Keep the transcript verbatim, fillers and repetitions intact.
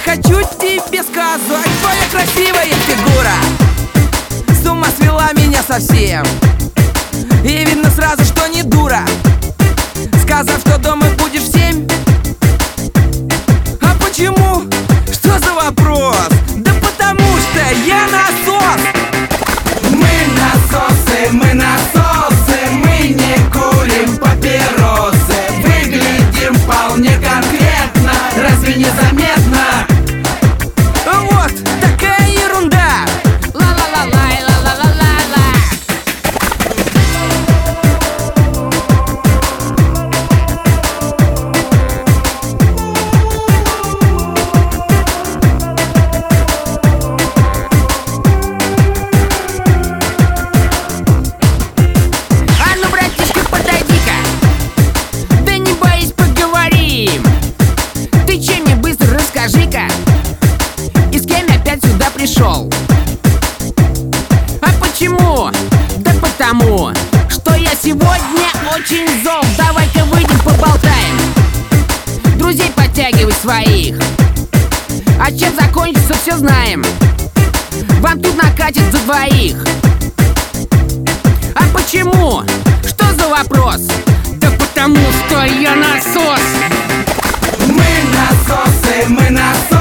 хочу тебе сказать, твоя красивая фигура с ума свела меня совсем. И видно сразу, что не дура, сказав, что дома будешь в семь. А почему? Что за вопрос? Да потому что я насос. Мы насосы, мы насосы, мы не курим папиросы. Выглядим вполне конкретно, разве не заметно? Вот такая ерунда. Ла-ла-ла-лай, ла-ла-ла-ла-ла. А ну, братишка, подойди-ка, да не боись, поговорим. Ты че мне быстро расскажи-ка, и с кем опять сюда пришел? А почему? Да потому, что я сегодня очень зол. Давай-ка выйдем, поболтаем, друзей подтягивай своих. А чем закончится, все знаем. Вам тут накатит за двоих. А почему? Что за вопрос? Да потому, что я насос. Мы насосы, мы насосы.